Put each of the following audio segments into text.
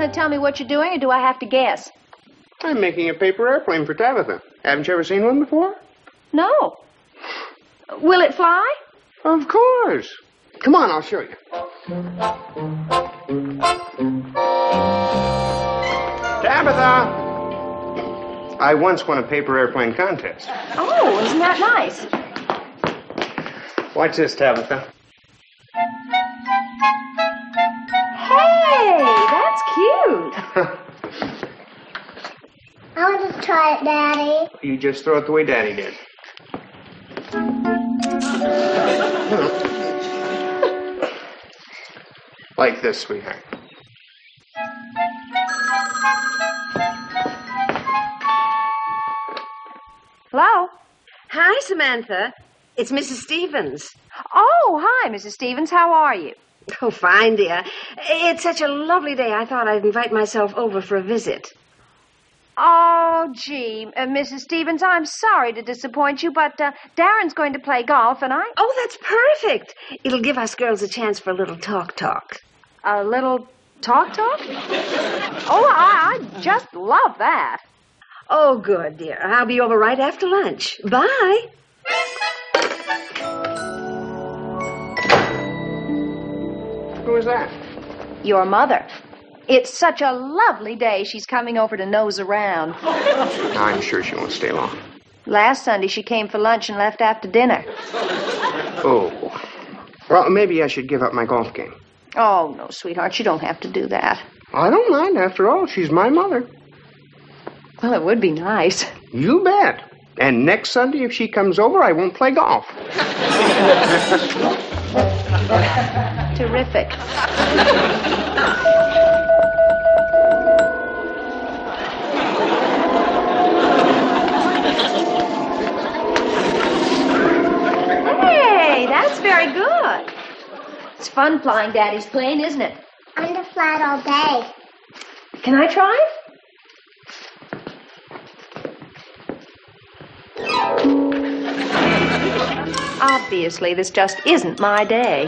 to tell me what you're doing, or do I have to guess? I'm making a paper airplane for Tabitha. Haven't you ever seen one before? No. Will it fly? Of course. Come on, I'll show you. Tabitha! I once won a paper airplane contest. Oh, isn't that nice? Watch this, Tabitha. Hey, that's cute. I want to try it, Daddy. You just throw it the way Daddy did. Like this, sweetheart. Hello? Hi, Samantha. It's Mrs. Stevens. Oh, hi, Mrs. Stevens. How are you? Oh, fine, dear. It's such a lovely day, I thought I'd invite myself over for a visit. Oh, gee, Mrs. Stevens, I'm sorry to disappoint you, but Darren's going to play golf, and I... Oh, that's perfect. It'll give us girls a chance for a little talk. A little talk? Oh, I just love that. Oh, good, dear. I'll be over right after lunch. Bye. Who is that? Your mother. It's such a lovely day. She's coming over to nose around. I'm sure she won't stay long. Last Sunday, she came for lunch and left after dinner. Oh. Well, maybe I should give up my golf game. Oh, no, sweetheart, you don't have to do that. I don't mind. After all, she's my mother. Well, it would be nice. You bet. And next Sunday, if she comes over, I won't play golf. Terrific. Hey, that's very good. It's fun flying Daddy's plane, isn't it? I'm going to fly it all day. Can I try it? Obviously, this just isn't my day.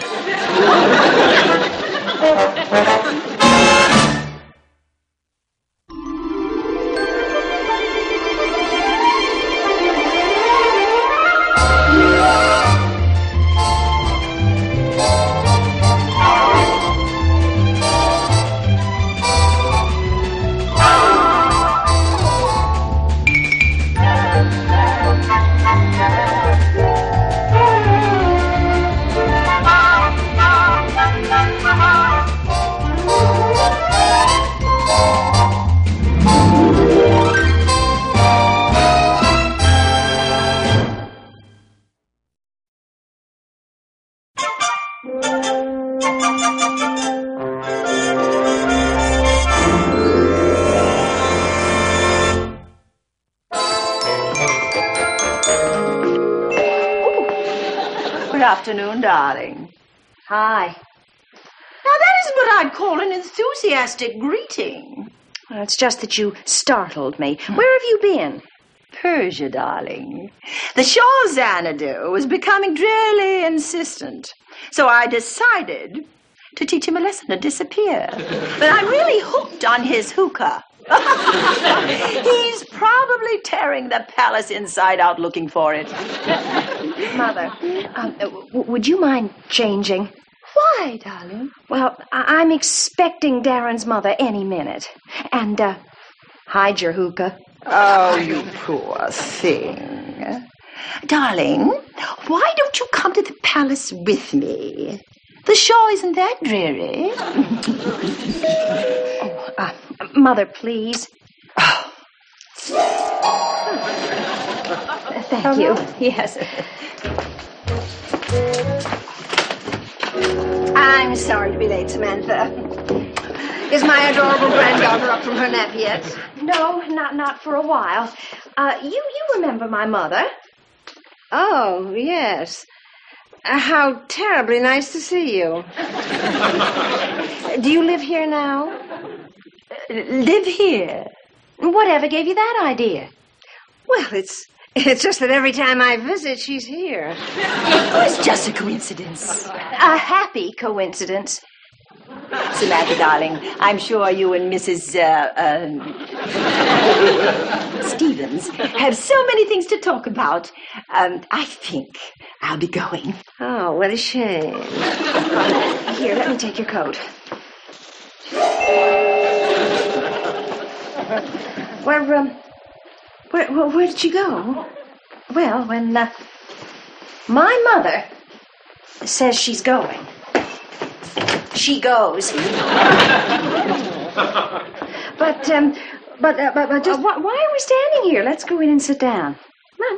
Good afternoon, darling. Hi. Now, that isn't what I'd call an enthusiastic greeting. Well, it's just that you startled me. Where have you been? Persia, darling. The Shaw Xanadu was becoming drearily insistent, so I decided to teach him a lesson to disappear. But I'm really hooked on his hookah. He's probably tearing the palace inside out looking for it. Mother, would you mind changing? Why, darling? Well, I'm expecting Darren's mother any minute. And, hide your hookah. Oh, you poor thing. Darling, why don't you come to the palace with me? The Shaw isn't that dreary. Mother, please. Thank you. Yes. I'm sorry to be late, Samantha. Is my adorable granddaughter up from her nap yet? No, not for a while. You remember my mother? Oh, yes. How terribly nice to see you. Do you live here now? Live here? Whatever gave you that idea? Well, it's just that every time I visit, she's here. Oh, it's just a coincidence. A happy coincidence. Samantha, darling. I'm sure you and Mrs. Stevens have so many things to talk about. I think I'll be going. Oh, what a shame. Here, let me take your coat. Where did you go? Well, when my mother says she's going, she goes. But just why are we standing here? Let's go in and sit down. Come on.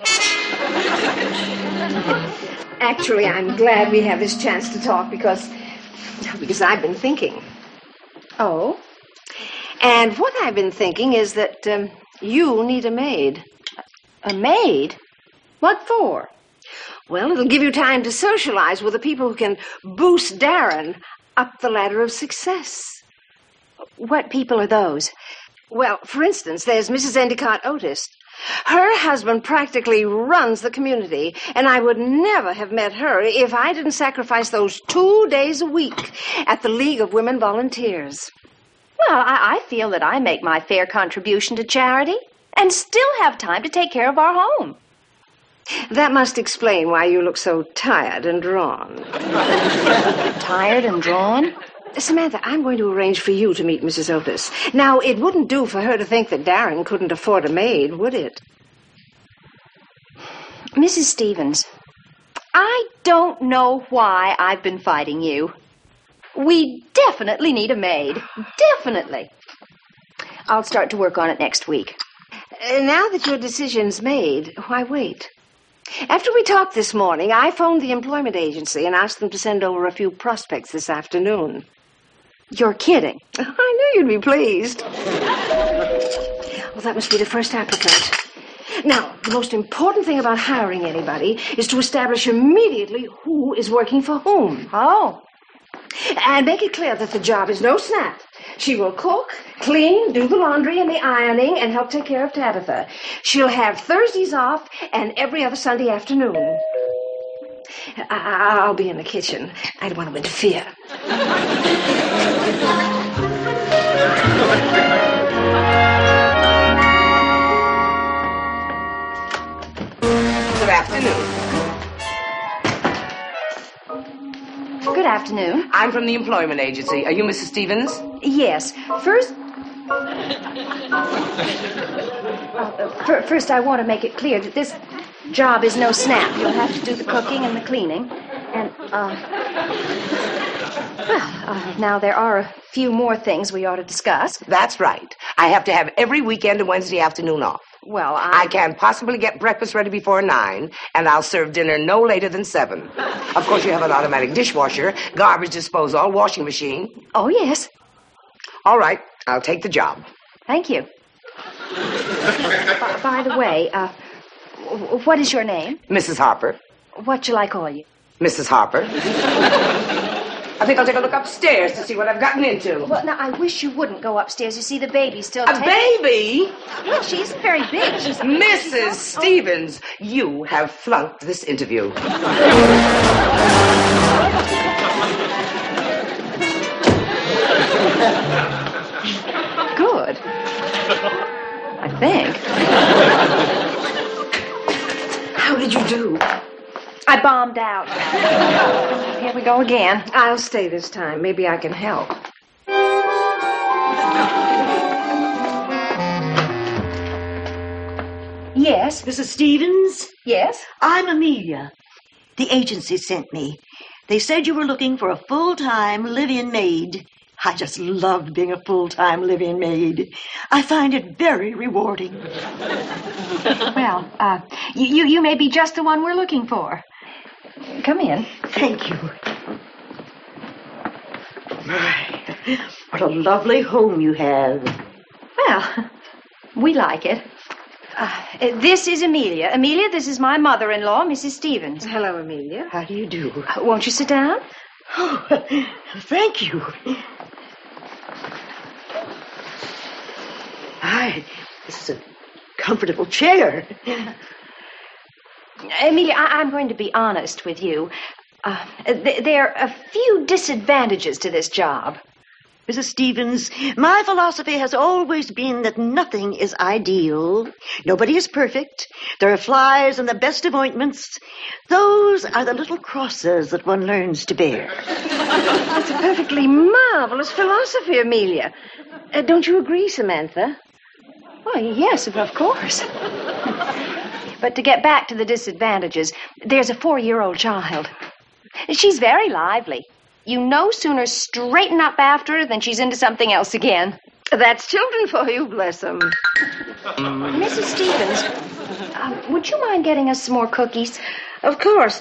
Actually, I'm glad we have this chance to talk because I've been thinking. Oh? And what I've been thinking is that you need a maid. A maid? What for? Well, it'll give you time to socialize with the people who can boost Darren up the ladder of success. What people are those? Well, for instance, there's Mrs. Endicott Otis. Her husband practically runs the community, and I would never have met her if I didn't sacrifice those 2 days a week at the League of Women Volunteers. Well, I feel that I make my fair contribution to charity and still have time to take care of our home. That must explain why you look so tired and drawn. Tired and drawn? Samantha, I'm going to arrange for you to meet Mrs. Otis. Now, it wouldn't do for her to think that Darren couldn't afford a maid, would it? Mrs. Stevens, I don't know why I've been fighting you. We definitely need a maid. Definitely. I'll start to work on it next week. Now that your decision's made, why wait? After we talked this morning, I phoned the employment agency and asked them to send over a few prospects this afternoon. You're kidding. I knew you'd be pleased. Well, that must be the first applicant. Now, the most important thing about hiring anybody is to establish immediately who is working for whom. Oh. And make it clear that the job is no snap. She will cook, clean, do the laundry and the ironing, and help take care of Tabitha. She'll have Thursdays off and every other Sunday afternoon. I'll be in the kitchen. I don't want to interfere. Good afternoon. Good afternoon. I'm from the employment agency. Are you Mrs. Stevens? Yes. First, I want to make it clear that this job is no snap. You'll have to do the cooking and the cleaning. And, now there are a few more things we ought to discuss. That's right. I have to have every weekend and Wednesday afternoon off. Well, I can't possibly get breakfast ready before 9, and I'll serve dinner no later than 7. Of course, you have an automatic dishwasher, garbage disposal, washing machine. Oh, yes. All right, I'll take the job. Thank you. By the way, what is your name? Mrs. Harper. What shall I call you? Mrs. Harper. I think I'll take a look upstairs to see what I've gotten into. Well, now, I wish you wouldn't go upstairs. You see, the baby's still... A baby? Well, she isn't very big. She's... Mrs. Stevens, you have flunked this interview. Good. I think. How did you do? I bombed out. Here we go again. I'll stay this time. Maybe I can help. Yes. Mrs. Stevens? Yes? I'm Amelia. The agency sent me. They said you were looking for a full-time live-in maid. I just loved being a full-time live-in maid. I find it very rewarding. Well, you may be just the one we're looking for. Come in. Thank you. My, what a lovely home you have. Well, we like it. This is Amelia. Amelia, this is my mother-in-law, Mrs. Stevens. Hello, Amelia. How do you do? Won't you sit down? Oh, thank you. This is a comfortable chair. Amelia, I'm going to be honest with you. There are a few disadvantages to this job. Mrs. Stevens, my philosophy has always been that nothing is ideal. Nobody is perfect. There are flies in the best of ointments. Those are the little crosses that one learns to bear. That's a perfectly marvelous philosophy, Amelia. Don't you agree, Samantha? Oh, yes, of course. But to get back to the disadvantages, there's a 4-year-old child. She's very lively. You no sooner straighten up after her than she's into something else again. That's children for you, bless them. Mrs. Stevens, would you mind getting us some more cookies? Of course.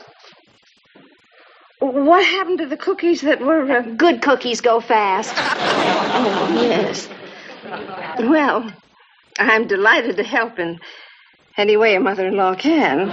What happened to the cookies that were... Good cookies go fast. Oh, yes. Well, I'm delighted to help in any way a mother-in-law can.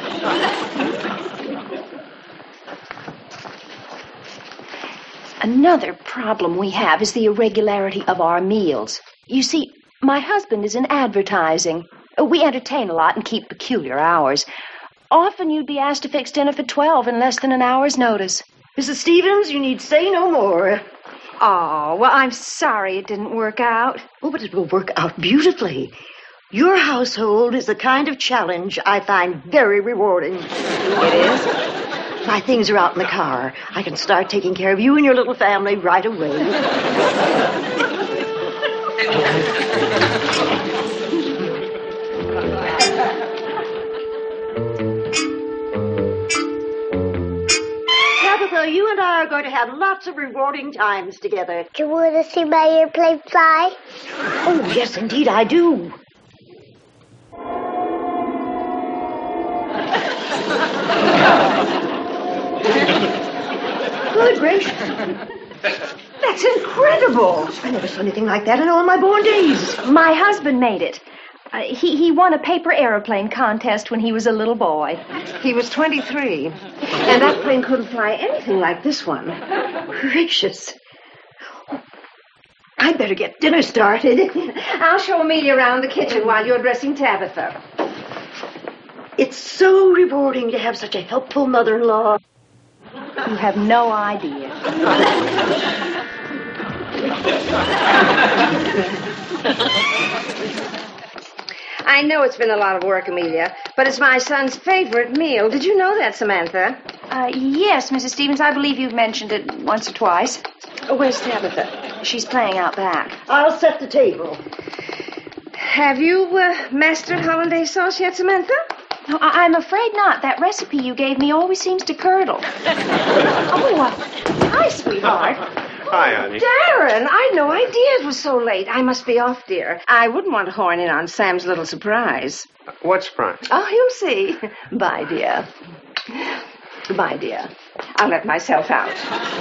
Another problem we have is the irregularity of our meals. You see, my husband is in advertising. We entertain a lot and keep peculiar hours. Often you'd be asked to fix dinner for 12 in less than an hour's notice. Mrs. Stevens, you need say no more. Oh, well, I'm sorry it didn't work out. Oh, but it will work out beautifully. Your household is the kind of challenge I find very rewarding. It is? My things are out in the car. I can start taking care of you and your little family right away. Tabitha, you and I are going to have lots of rewarding times together. Do you want to see my airplane fly? Oh, yes, indeed, I do. Good gracious. That's incredible. I never saw anything like that in all my born days. My husband made it. He won a paper airplane contest when he was a little boy. He was 23, and that plane couldn't fly anything like this one. Gracious. I'd better get dinner started. I'll show Amelia around the kitchen while you're dressing Tabitha. It's so rewarding to have such a helpful mother-in-law. You have no idea. I know it's been a lot of work, Amelia, but it's my son's favorite meal. Did you know that, Samantha? Yes, Mrs. Stevens, I believe you've mentioned it once or twice. Where's Tabitha? She's playing out back. I'll set the table. Have you mastered hollandaise sauce yet, Samantha? No, I'm afraid not. That recipe you gave me always seems to curdle. Hi, sweetheart. Hi, honey. Darren, I had no idea it was so late. I must be off, dear. I wouldn't want to horn in on Sam's little surprise. What surprise? Oh, you'll see. Bye, dear. Bye, dear. I'll let myself out.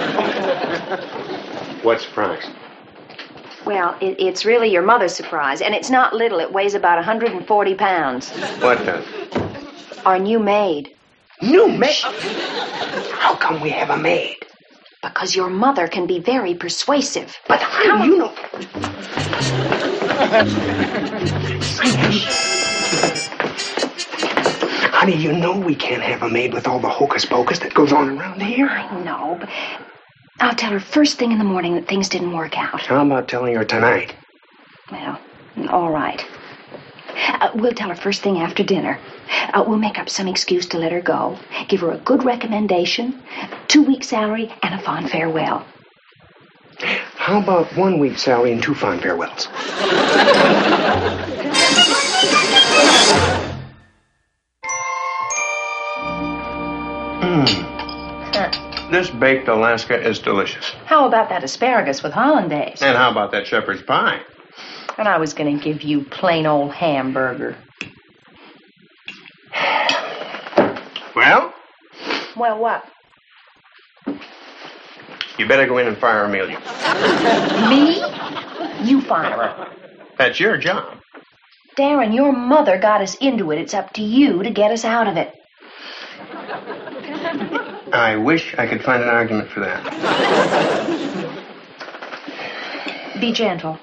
What surprise? Well, it's really your mother's surprise, and it's not little. It weighs about 140 pounds. What does? Our new maid. New maid? How come we have a maid? Because your mother can be very persuasive. But how do you know? How do you know we can't have a maid with all the hocus pocus that goes on around here? I know, but I'll tell her first thing in the morning that things didn't work out. How about telling her tonight? Well, all right. We'll tell her first thing after dinner. We'll make up some excuse to let her go. Give her a good recommendation, 2 weeks' salary, and a fond farewell. How about 1 week's salary and 2 fond farewells? This baked Alaska is delicious. How about that asparagus with hollandaise? And how about that shepherd's pie? And I was going to give you plain old hamburger. Well, Well, what? you better go in and fire Amelia. Me? You fire her. That's your job. Darren, your mother got us into it. It's up to you to get us out of it. I wish I could find an argument for that. Be gentle.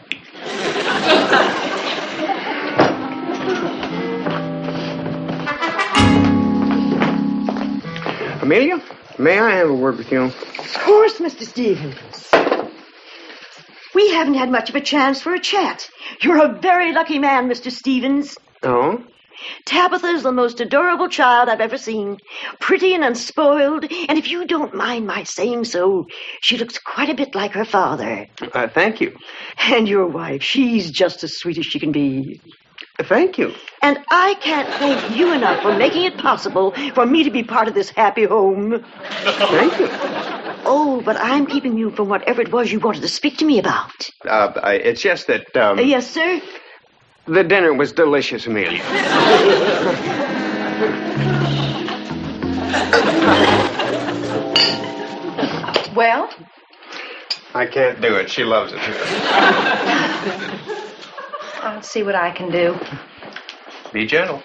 Amelia, may I have a word with you? Of course, Mr. Stevens. We haven't had much of a chance for a chat. You're a very lucky man, Mr. Stevens. Oh? Tabitha's the most adorable child I've ever seen. Pretty and unspoiled, and if you don't mind my saying so, she looks quite a bit like her father. Thank you. And your wife, she's just as sweet as she can be. Thank you. And I can't thank you enough for making it possible for me to be part of this happy home. Thank you. Oh, but I'm keeping you from whatever it was you wanted to speak to me about. It's just that, Yes, sir? the dinner was delicious, Amelia. Well? I can't do it. She loves it. I'll see what I can do. Be gentle.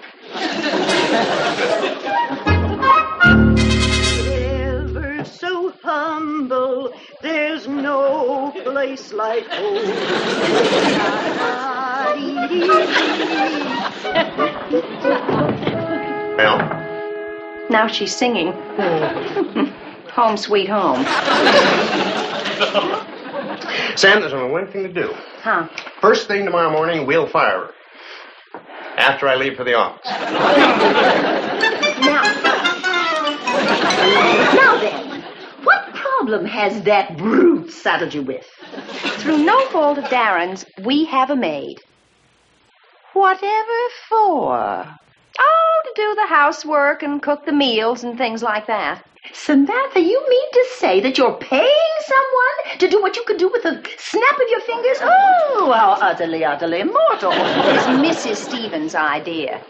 Ever so humble, there's no place like home. Well? Now she's singing. Home, sweet home. Sam, there's only one thing to do. Huh? First thing tomorrow morning, we'll fire her. After I leave for the office. Now then, what problem has that brute saddled you with? Through no fault of Darren's, we have a maid. Whatever for? Oh, to do the housework and cook the meals and things like that. Samantha, you mean to say that you're paying someone to do what you could do with a snap of your fingers? Oh, how utterly, utterly immoral. It's Mrs. Stevens' idea.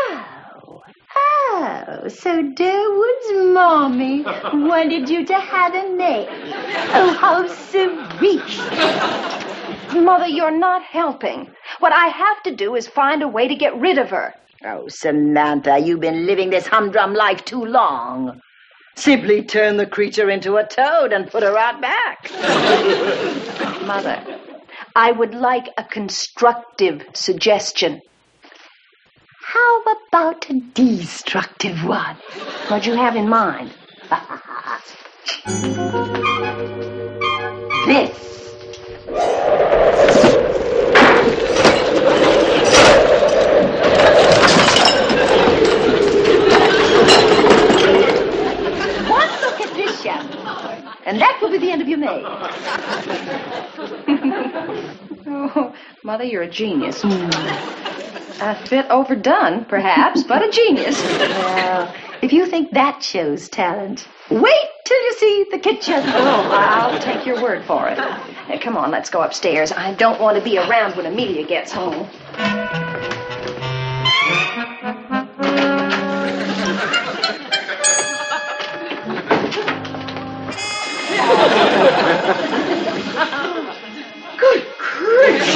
Oh, so Durwood's mommy wanted you to have a maid. Oh, how sweet. Mother, you're not helping. What I have to do is find a way to get rid of her. Oh, Samantha, you've been living this humdrum life too long. Simply turn the creature into a toad and put her out back. Mother, I would like a constructive suggestion. How about a destructive one? What you have in mind? This. One look at this shadow, and that will be the end of your maid. Oh, Mother, you're a genius. A bit overdone, perhaps, but a genius. Well, if you think that shows talent, wait till you see the kitchen. Oh, I'll take your word for it. Come on, let's go upstairs. I don't want to be around when Amelia gets home. Good grief!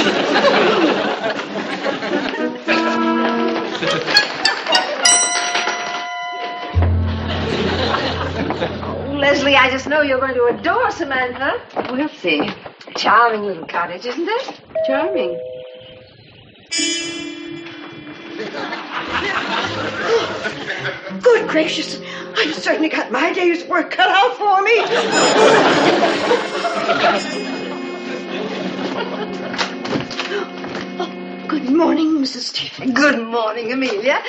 Leslie, I just know you're going to adore Samantha. We'll see. Charming little cottage, isn't it? Charming. Good gracious! I've certainly got my day's work cut out for me. Oh, good morning, Mrs. Stevens. Good morning, Amelia.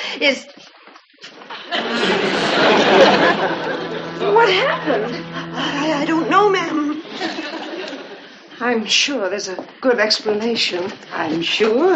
What happened? I don't know, ma'am. I'm sure there's a good explanation. I'm sure.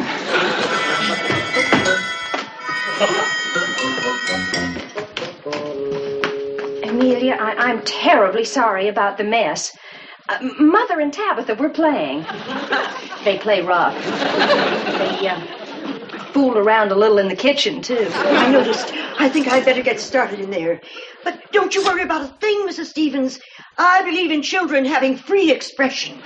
Amelia, I'm terribly sorry about the mess. Mother and Tabitha were playing. They play rough. They fool around a little in the kitchen, too. I noticed. I think I'd better get started in there. But don't you worry about a thing, Mrs. Stevens. I believe in children having free expression.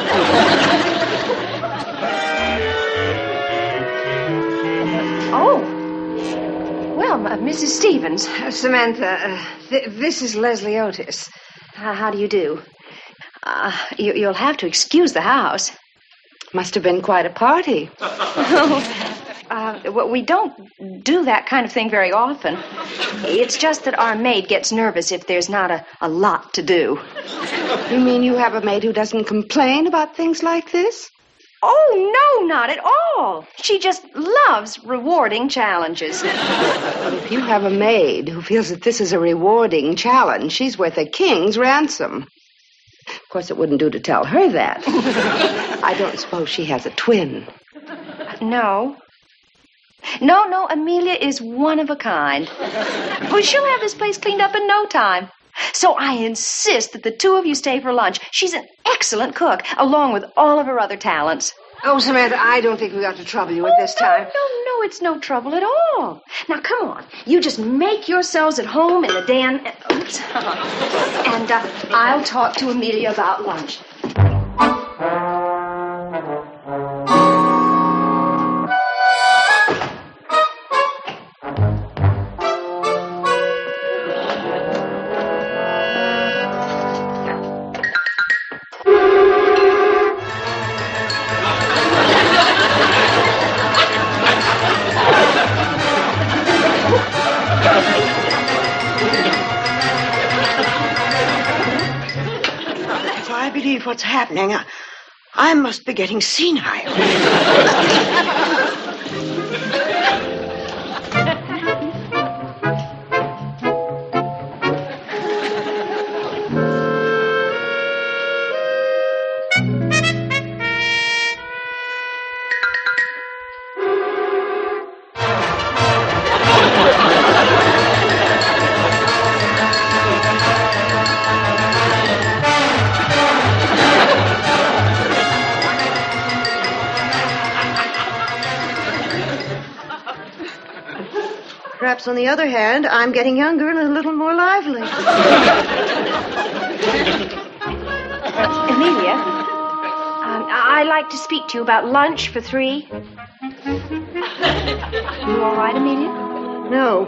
Oh. Well, Mrs. Stevens. Samantha, this is Leslie Otis. How do you do? You'll have to excuse the house. Must have been quite a party. Oh, Well, we don't do that kind of thing very often. It's just that our maid gets nervous if there's not a lot to do. You mean you have a maid who doesn't complain about things like this? Oh, no, not at all. She just loves rewarding challenges. But if you have a maid who feels that this is a rewarding challenge, she's worth a king's ransom. Of course, it wouldn't do to tell her that. I don't suppose she has a twin. No. No, Amelia is one of a kind. Well, she'll have this place cleaned up in no time. So I insist that the two of you stay for lunch. She's an excellent cook, along with all of her other talents. Oh, Samantha, I don't think we ought to trouble you at this time. No, it's no trouble at all. Now, come on. You just make yourselves at home in the den. Oops. And I'll talk to Amelia about lunch. If I believe what's happening, I must be getting senile. Perhaps, on the other hand, I'm getting younger and a little more lively. Amelia, I'd like to speak to you about lunch for 3. You all right, Amelia? No.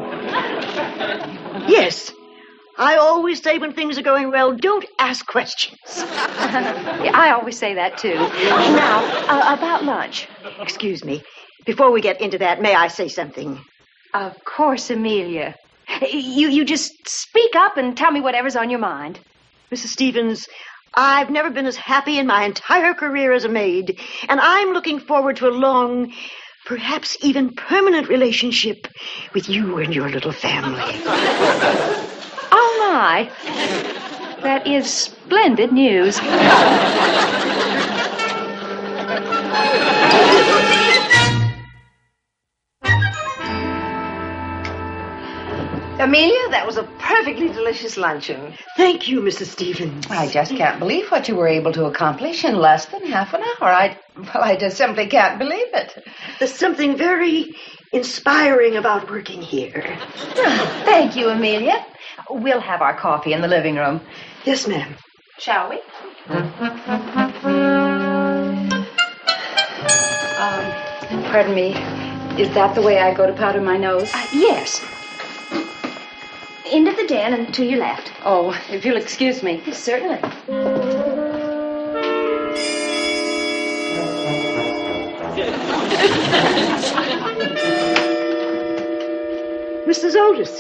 Yes. I always say when things are going well, don't ask questions. Yeah, I always say that, too. Now, about lunch. Excuse me. Before we get into that, may I say something? Of course, Amelia. You just speak up and tell me whatever's on your mind. Mrs. Stevens, I've never been as happy in my entire career as a maid, and I'm looking forward to a long, perhaps even permanent relationship with you and your little family. Oh, my. That is splendid news. Amelia, that was a perfectly delicious luncheon. Thank you, Mrs. Stevens. I just can't believe what you were able to accomplish in less than half an hour. I just simply can't believe it. There's something very inspiring about working here. Thank you, Amelia. We'll have our coffee in the living room. Yes, ma'am. Shall we? Pardon me. Is that the way I go to powder my nose? Yes. Into the den and to your left. Oh, if you'll excuse me. Yes, certainly. Mrs. Otis.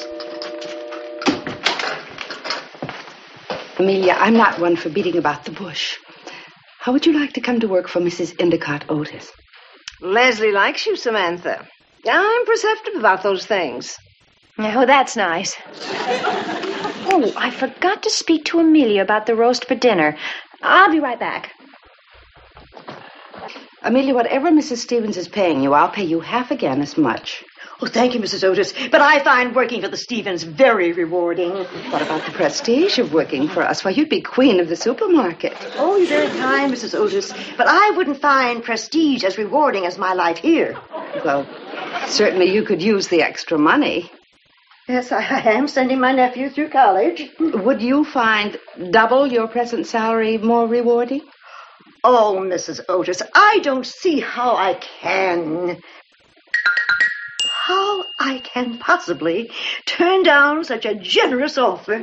Amelia, I'm not one for beating about the bush. How would you like to come to work for Mrs. Endicott Otis? Leslie likes you, Samantha. I'm perceptive about those things. Oh, that's nice. Oh, I forgot to speak to Amelia about the roast for dinner. I'll be right back. Amelia, whatever Mrs. Stevens is paying you, I'll pay you half again as much. Oh, thank you, Mrs. Otis. But I find working for the Stevens very rewarding. What about the prestige of working for us? Why, you'd be queen of the supermarket. Oh, you're very kind, Mrs. Otis. But I wouldn't find prestige as rewarding as my life here. Well, certainly you could use the extra money. Yes, I am sending my nephew through college. Would you find double your present salary more rewarding? Oh, Mrs. Otis, I don't see how I can possibly turn down such a generous offer.